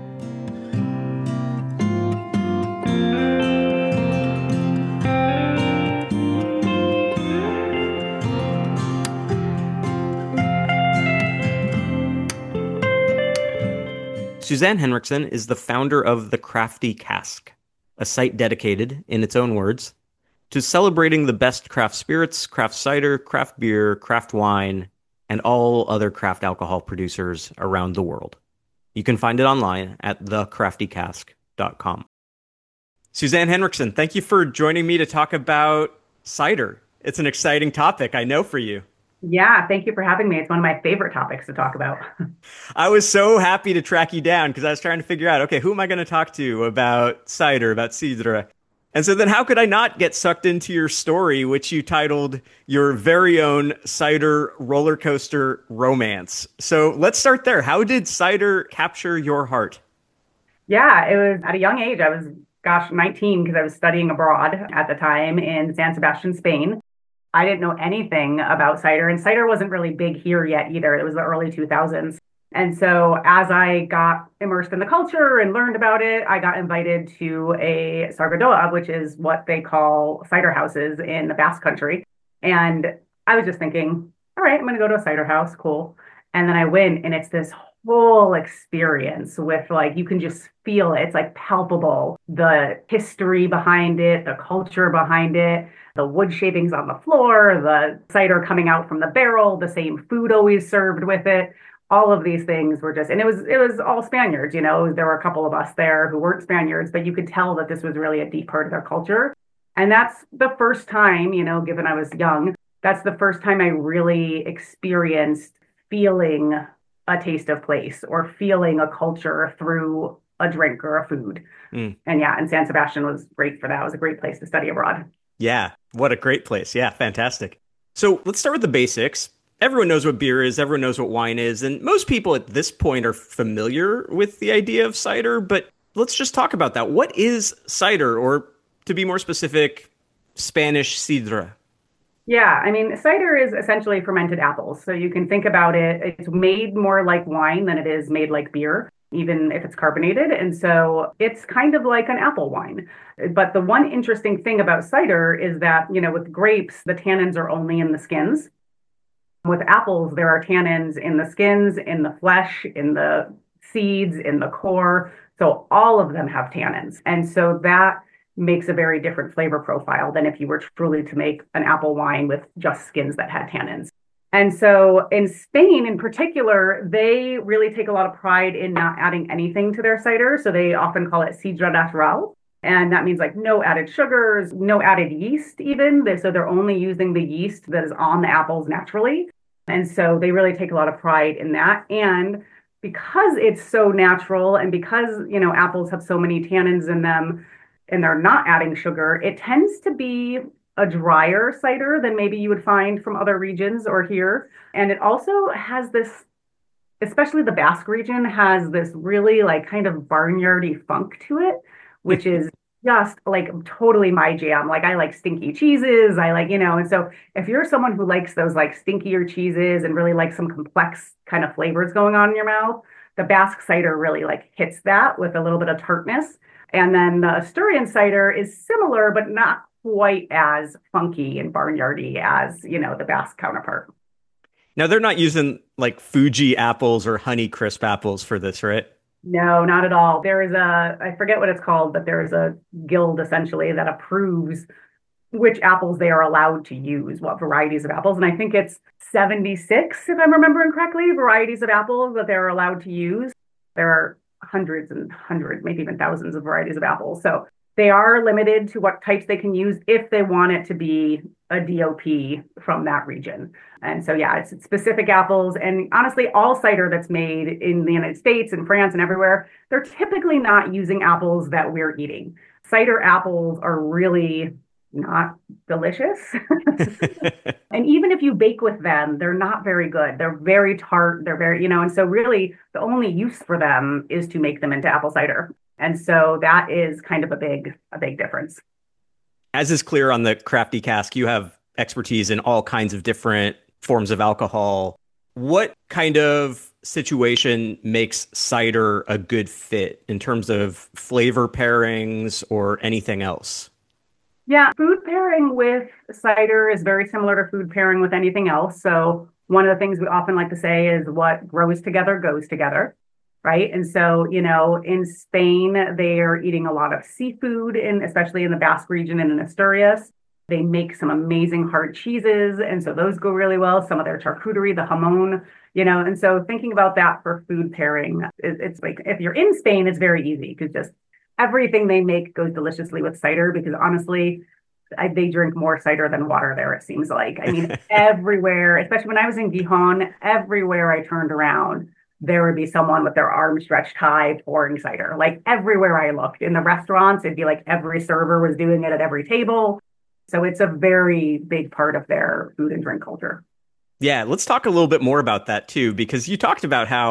Suzanne Henriksen is the founder of The Crafty Cask, a site dedicated, in its own words, to celebrating the best craft spirits, craft cider, craft beer, craft wine, and all other craft alcohol producers around the world. You can find it online at the crafty cask dot com. Suzanne Henriksen, thank you for joining me to talk about cider. It's an exciting topic, I know, for you. Yeah, thank you for having me. It's one of my favorite topics to talk about. I was so happy to track you down because I was trying to figure out, okay, who am I going to talk to about cider, about Cidra? And so then how could I not get sucked into your story, which you titled your very own cider roller coaster romance? So let's start there. How did cider capture your heart? Yeah, it was at a young age. I was, gosh, nineteen because I was studying abroad at the time in San Sebastian, Spain. I didn't know anything about cider, and cider wasn't really big here yet either. It was the early two thousands. And so as I got immersed in the culture and learned about it, I got invited to a Sargadoa, which is what they call cider houses in the Basque Country. And I was just thinking, all right, I'm going to go to a cider house. Cool. And then I went, and it's this whole experience with like, you can just feel it. It's like palpable, the history behind it, the culture behind it, the wood shavings on the floor, the cider coming out from the barrel, the same food always served with it. All of these things were just, and it was it was all Spaniards, you know. There were a couple of us there who weren't Spaniards, but you could tell that this was really a deep part of their culture. And that's the first time, you know, given I was young, that's the first time I really experienced feeling a taste of place or feeling a culture through a drink or a food. Mm. And yeah, and San Sebastian was great for that. It was a great place to study abroad. Yeah, what a great place. Yeah, fantastic. So let's start with the basics. Everyone knows what beer is, everyone knows what wine is, and most people at this point are familiar with the idea of cider, but let's just talk about that. What is cider, or to be more specific, Spanish sidra? Yeah, I mean, cider is essentially fermented apples. So you can think about it, it's made more like wine than it is made like beer, even if it's carbonated. And so it's kind of like an apple wine. But the one interesting thing about cider is that, you know, with grapes, the tannins are only in the skins. With apples, there are tannins in the skins, in the flesh, in the seeds, in the core. So all of them have tannins. And so that makes a very different flavor profile than if you were truly to make an apple wine with just skins that had tannins. And so in Spain in particular, they really take a lot of pride in not adding anything to their cider. So they often call it sidra natural. And that means like no added sugars, no added yeast even. So they're only using the yeast that is on the apples naturally. And so they really take a lot of pride in that. And because it's so natural and because, you know, apples have so many tannins in them and they're not adding sugar, it tends to be a drier cider than maybe you would find from other regions or here. And it also has this, especially the Basque region, has this really like kind of barnyardy funk to it, which is just like totally my jam. Like I like stinky cheeses. I like, you know, and so if you're someone who likes those like stinkier cheeses and really like some complex kind of flavors going on in your mouth, the Basque cider really like hits that with a little bit of tartness. And then the Asturian cider is similar, but not quite as funky and barnyardy as, you know, the Basque counterpart. Now, they're not using like Fuji apples or Honey Crisp apples for this, right? No, not at all. There is a, I forget what it's called, but there is a guild essentially that approves which apples they are allowed to use, what varieties of apples. And I think it's seventy-six, if I'm remembering correctly, varieties of apples that they're allowed to use. There are hundreds and hundreds, maybe even thousands of varieties of apples. So they are limited to what types they can use if they want it to be a D O P from that region. And so, yeah, it's specific apples. And honestly, all cider that's made in the United States and France and everywhere, they're typically not using apples that we're eating. Cider apples are really not delicious. And even if you bake with them, they're not very good. They're very tart. They're very, you know, and so really the only use for them is to make them into apple cider. And so that is kind of a big, a big difference. As is clear on the Crafty Cask, you have expertise in all kinds of different forms of alcohol. What kind of situation makes cider a good fit in terms of flavor pairings or anything else? Yeah, food pairing with cider is very similar to food pairing with anything else. So one of the things we often like to say is what grows together goes together. Right. And so, you know, in Spain, they are eating a lot of seafood, and especially in the Basque region and in Asturias. They make some amazing hard cheeses. And so those go really well. Some of their charcuterie, the jamon, you know, and so thinking about that for food pairing, it, it's like if you're in Spain, it's very easy because just everything they make goes deliciously with cider because honestly, I, they drink more cider than water there, it seems like. I mean, everywhere, especially when I was in Gijón, everywhere I turned around, there would be someone with their arms stretched high pouring cider. Like everywhere I looked in the restaurants, it'd be like every server was doing it at every table. So it's a very big part of their food and drink culture. Yeah, let's talk a little bit more about that too, because you talked about how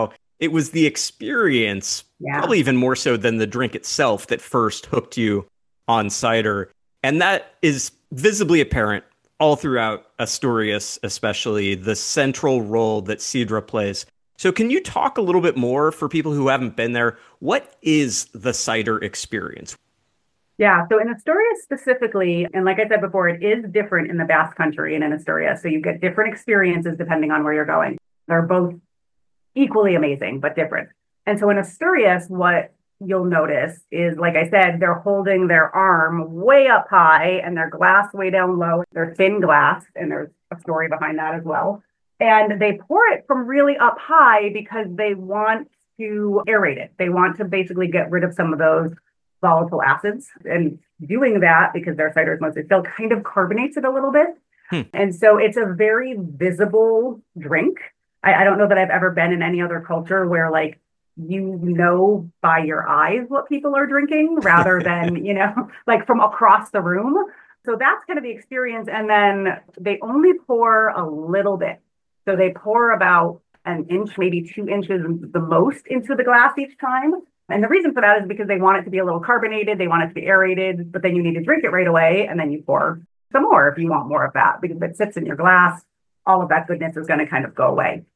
it was the experience, Yeah. probably even more so than the drink itself, that first hooked you on cider. And that is visibly apparent all throughout Asturias, especially the central role that Sidra plays. So can you talk a little bit more for people who haven't been there? What is the cider experience? Yeah, so in Asturias specifically, and like I said before, it is different in the Basque Country and in Asturias. So you get different experiences depending on where you're going. They're both equally amazing, but different. And so in Asturias, what you'll notice is, like I said, they're holding their arm way up high and their glass way down low. They're thin glass, and there's a story behind that as well. And they pour it from really up high because they want to aerate it. They want to basically get rid of some of those volatile acids. And doing that, because their cider is mostly still, kind of carbonates it a little bit. Hmm. And so it's a very visible drink. I, I don't know that I've ever been in any other culture where, like, you know by your eyes what people are drinking rather than, you know, like from across the room. So that's kind of the experience. And then they only pour a little bit. So they pour about an inch, maybe two inches the most into the glass each time. And the reason for that is because they want it to be a little carbonated. They want it to be aerated, but then you need to drink it right away. And then you pour some more if you want more of that, because if it sits in your glass, all of that goodness is going to kind of go away.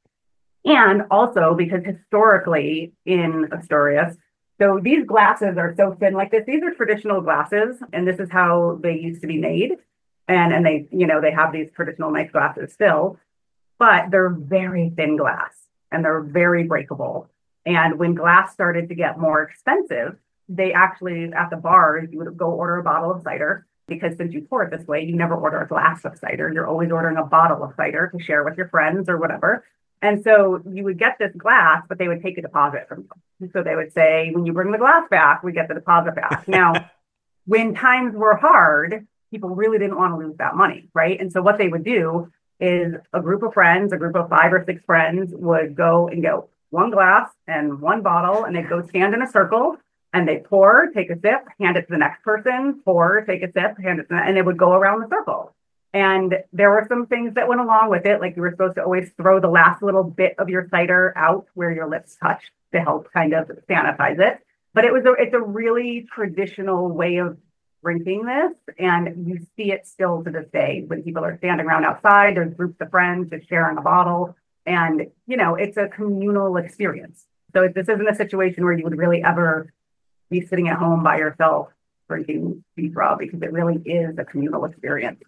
And also because historically in Asturias, so these glasses are so thin like this. These are traditional glasses, and this is how they used to be made. And, and they, you know, they have these traditional nice glasses still, but they're very thin glass and they're very breakable. And when glass started to get more expensive, they actually, at the bars, you would go order a bottle of cider, because since you pour it this way, you never order a glass of cider. You're always ordering a bottle of cider to share with your friends or whatever. And so you would get this glass, but they would take a deposit from you. So they would say, when you bring the glass back, we get the deposit back. Now, when times were hard, people really didn't want to lose that money, right? And so what they would do is a group of friends, a group of five or six friends would go and go one glass and one bottle, and they'd go stand in a circle, and they pour, take a sip, hand it to the next person, pour, take a sip, hand it to them, and they would go around the circle. And there were some things that went along with it, like you were supposed to always throw the last little bit of your cider out where your lips touched to help kind of sanitize it. But it was a, it's a really traditional way of drinking this, and you see it still to this day when people are standing around outside. There's groups of friends just sharing a bottle, and you know, it's a communal experience. So this isn't a situation where you would really ever be sitting at home by yourself drinking Sidra, because it really is a communal experience.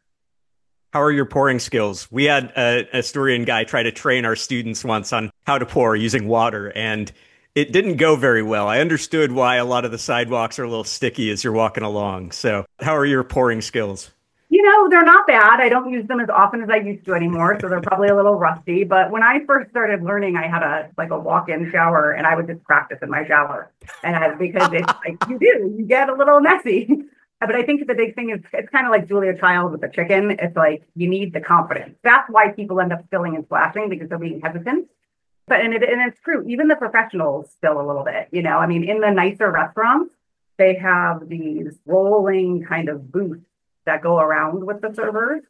How are your pouring skills? We had an Asturian guy try to train our students once on how to pour using water, and it didn't go very well. I understood why a lot of the sidewalks are a little sticky as you're walking along. So how are your pouring skills? You know, they're not bad. I don't use them as often as I used to anymore, so they're probably a little rusty. But when I first started learning, I had a like a walk-in shower, and I would just practice in my shower. And I, because it's like you do, you get a little messy. But I think the big thing is, it's kind of like Julia Child with the chicken. It's like you need the confidence. That's why people end up spilling and splashing, because they're being hesitant. But and it and it's true. Even the professionals spill a little bit. You know, I mean, in the nicer restaurants, they have these rolling kind of booths that go around with the servers,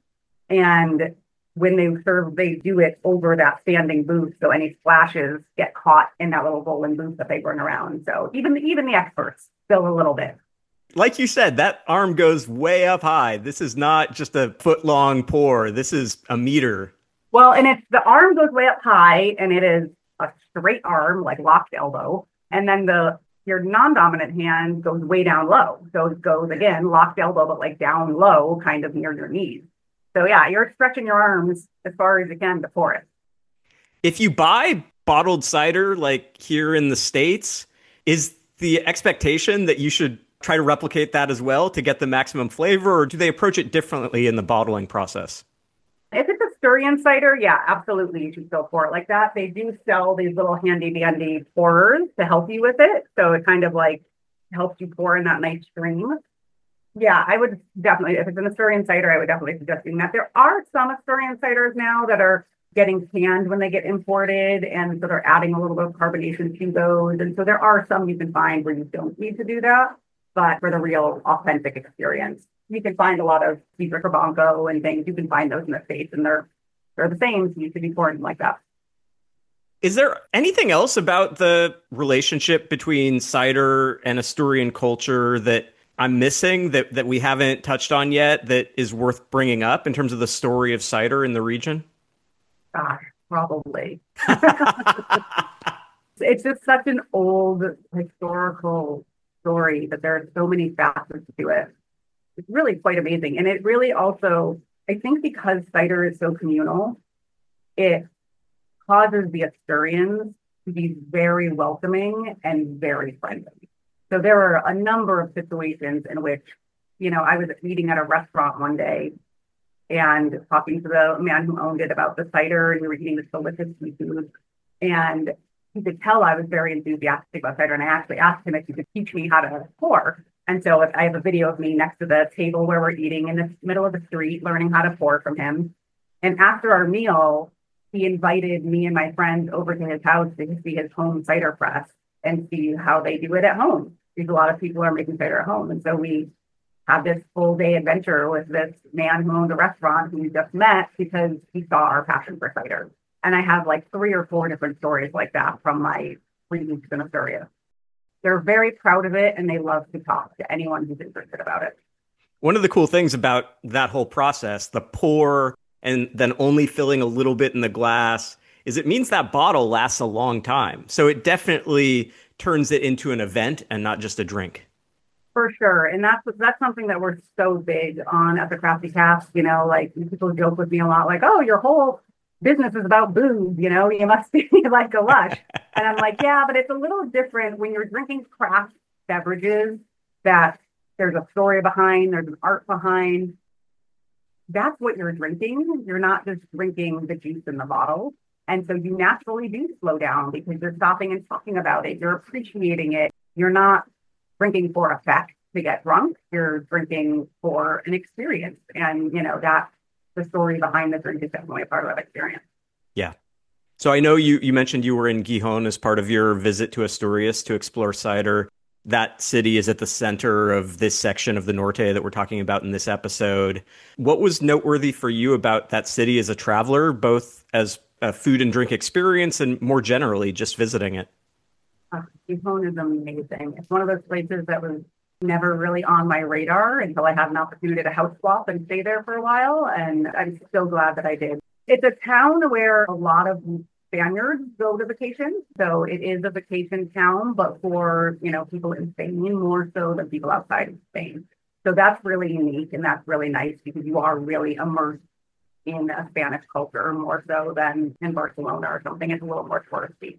and when they serve, they do it over that standing booth, so any splashes get caught in that little rolling booth that they bring around. So even even the experts spill a little bit. Like you said, that arm goes way up high. This is not just a foot long pour. This is a meter. Well, and it's the arm goes way up high, and it is a straight arm, like locked elbow. And then the your non-dominant hand goes way down low. So it goes, again, locked elbow, but like down low, kind of near your knees. So yeah, you're stretching your arms as far as you can to pour it. If you buy bottled cider, like here in the States, is the expectation that you should try to replicate that as well to get the maximum flavor, or do they approach it differently in the bottling process? If it's Asturian cider, yeah, absolutely, you should still pour it like that. They do sell these little handy-dandy pourers to help you with it, so it kind of like helps you pour in that nice stream. Yeah, I would definitely, if it's an Asturian cider, I would definitely suggest doing that. There are some Asturian ciders now that are getting canned when they get imported, and so they're adding a little bit of carbonation to those. And so there are some you can find where you don't need to do that. But for the real authentic experience, you can find a lot of Sidra Carbanco and things. You can find those in the States, and they're they're the same. So you should be pouring like that. Is there anything else about the relationship between cider and Asturian culture that I'm missing that, that we haven't touched on yet that is worth bringing up in terms of the story of cider in the region? Gosh, probably. It's just such an old historical story that there are so many facets to it. It's really quite amazing. And it really also, I think because cider is so communal, it causes the Asturians to be very welcoming and very friendly. So there were a number of situations in which, you know, I was eating at a restaurant one day and talking to the man who owned it about the cider, and we were eating this delicious seafood. And he could tell I was very enthusiastic about cider. And I actually asked him if he could teach me how to pour. And so if I have a video of me next to the table where we're eating in the middle of the street, learning how to pour from him. And after our meal, he invited me and my friends over to his house to see his home cider press and see how they do it at home. Because a lot of people are making cider at home. And so we had this full day adventure with this man who owned a restaurant who we just met because he saw our passion for cider. And I have like three or four different stories like that from my three weeks in Astoria. They're very proud of it and they love to talk to anyone who's interested about it. One of the cool things about that whole process, the pour and then only filling a little bit in the glass, is it means that bottle lasts a long time. So it definitely turns it into an event and not just a drink. For sure. And that's that's something that we're so big on at the Crafty Cask. You know, like people joke with me a lot, like, oh, your whole business is about booze, you know, you must be like a lush. And I'm like, yeah, but it's a little different when you're drinking craft beverages that there's a story behind, there's an art behind. That's what you're drinking. You're not just drinking the juice in the bottle. And so you naturally do slow down because you're stopping and talking about it. You're appreciating it. You're not drinking for effect to get drunk. You're drinking for an experience. And, you know, that the story behind the drink is definitely a part of that experience. Yeah. So I know you, you mentioned you were in Gijón as part of your visit to Asturias to explore cider. That city is at the center of this section of the Norte that we're talking about in this episode. What was noteworthy for you about that city as a traveler, both as a food and drink experience and more generally just visiting it? Uh, Gijón is amazing. It's one of those places that was never really on my radar until I had an opportunity to house swap and stay there for a while. And I'm so glad that I did. It's a town where a lot of Spaniards go to vacation. So it is a vacation town, but for, you know, people in Spain more so than people outside of Spain. So that's really unique and that's really nice because you are really immersed in a Spanish culture more so than in Barcelona or something. It's a little more touristy.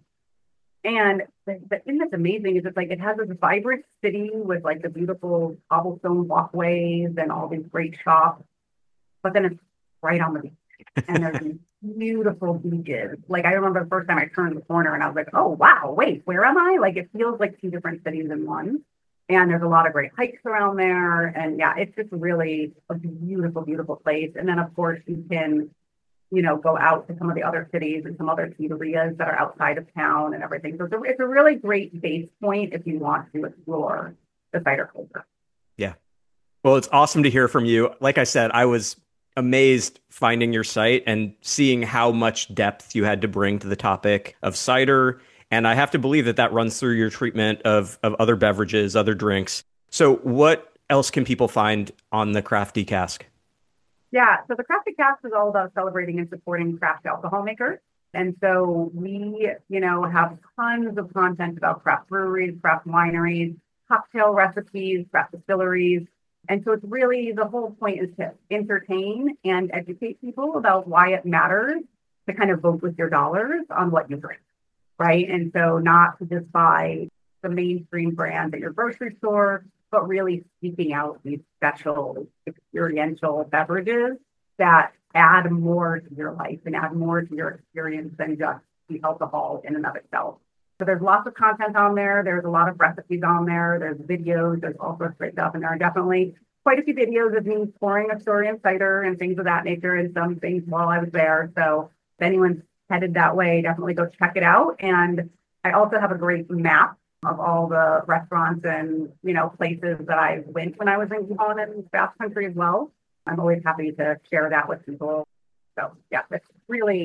And the, the thing that's amazing is it's like it has this vibrant city with like the beautiful cobblestone walkways and all these great shops, but then it's right on the beach. And there's these beautiful beaches. Like I remember the first time I turned the corner and I was like, oh wow, wait, where am I? Like it feels like two different cities in one. And there's a lot of great hikes around there. And yeah, it's just really a beautiful, beautiful place. And then of course you can, you know, go out to some of the other cities and some other eaterias that are outside of town and everything. So it's a, it's a really great base point if you want to explore the cider culture. Yeah. Well, it's awesome to hear from you. Like I said, I was amazed finding your site and seeing how much depth you had to bring to the topic of cider. And I have to believe that that runs through your treatment of, of other beverages, other drinks. So what else can people find on the Crafty Cask? Yeah, so the Crafty Cask is all about celebrating and supporting craft alcohol makers. And so we, you know, have tons of content about craft breweries, craft wineries, cocktail recipes, craft distilleries. And so it's really, the whole point is to entertain and educate people about why it matters to kind of vote with your dollars on what you drink, right? And so not to just buy the mainstream brand at your grocery store, but really seeking out these special experiential beverages that add more to your life and add more to your experience than just the alcohol in and of itself. So there's lots of content on there. There's a lot of recipes on there. There's videos. There's all sorts of great stuff. And there are definitely quite a few videos of me pouring Asturian cider and things of that nature and some things while I was there. So if anyone's headed that way, definitely go check it out. And I also have a great map of all the restaurants and, you know, places that I went when I was in Gijón and Basque Country as well. I'm always happy to share that with people. So yeah, it's really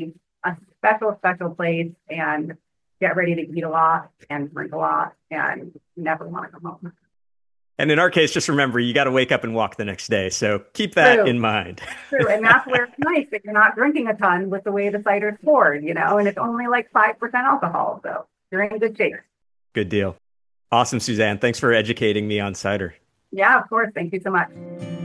a special, special place and get ready to eat a lot and drink a lot and never want to come home. And in our case, just remember, you got to wake up and walk the next day. So keep that True. in mind. True. And that's where it's nice that you're not drinking a ton with the way the cider's poured, you know, and it's only like five percent alcohol. So you're in good shape. Good deal. Awesome, Suzanne. Thanks for educating me on cider. Yeah, of course. Thank you so much.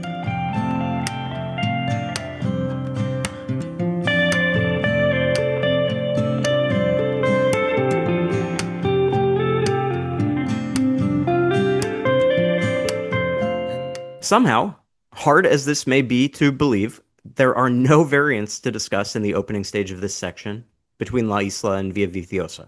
Somehow, hard as this may be to believe, there are no variants to discuss in the opening stage of this section between La Isla and Villaviciosa.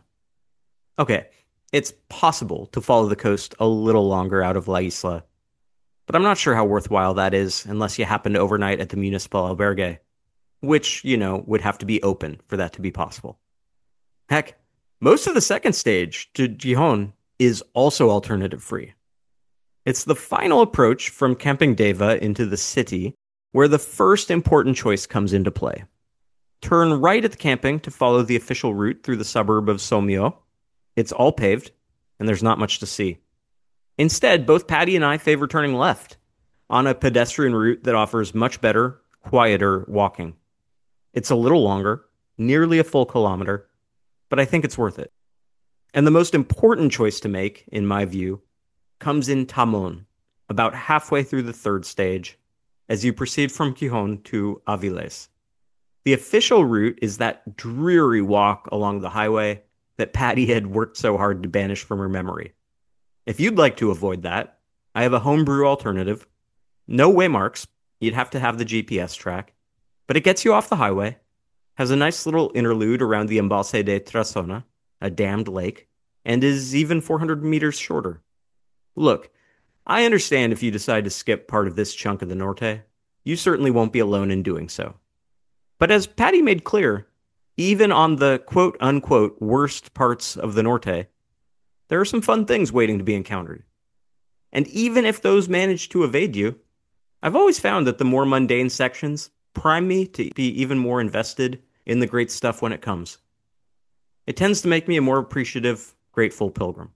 Okay, it's possible to follow the coast a little longer out of La Isla, but I'm not sure how worthwhile that is unless you happen to overnight at the municipal albergue, which, you know, would have to be open for that to be possible. Heck, most of the second stage to Gijón is also alternative free. It's the final approach from Camping Deva into the city where the first important choice comes into play. Turn right at the camping to follow the official route through the suburb of Somio. It's all paved, and there's not much to see. Instead, both Patty and I favor turning left on a pedestrian route that offers much better, quieter walking. It's a little longer, nearly a full kilometer, but I think it's worth it. And the most important choice to make, in my view, comes in Tamón, about halfway through the third stage, as you proceed from Gijón to Avilés. The official route is that dreary walk along the highway that Patty had worked so hard to banish from her memory. If you'd like to avoid that, I have a homebrew alternative. No waymarks, you'd have to have the G P S track, but it gets you off the highway, has a nice little interlude around the Embalse de Trasona, a dammed lake, and is even four hundred meters shorter. Look, I understand if you decide to skip part of this chunk of the Norte. You certainly won't be alone in doing so. But as Patty made clear, even on the quote-unquote worst parts of the Norte, there are some fun things waiting to be encountered. And even if those manage to evade you, I've always found that the more mundane sections prime me to be even more invested in the great stuff when it comes. It tends to make me a more appreciative, grateful pilgrim.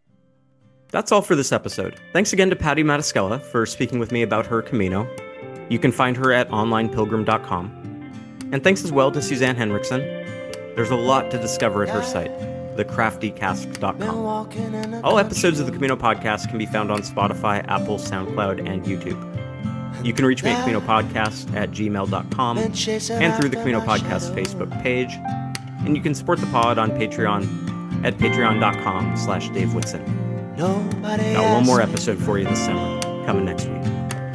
That's all for this episode. Thanks again to Patty Matascala for speaking with me about her Camino. You can find her at online pilgrim dot com. And thanks as well to Suzanne Henriksen. There's a lot to discover at her site, the crafty cask dot com. All episodes of the Camino podcast can be found on Spotify, Apple, SoundCloud, and YouTube. You can reach me at camino podcast at gmail dot com and through the Camino Podcast Facebook page. And you can support the pod on Patreon at patreon dot com slash Dave Whitson. Got one more episode for you this summer, coming next week.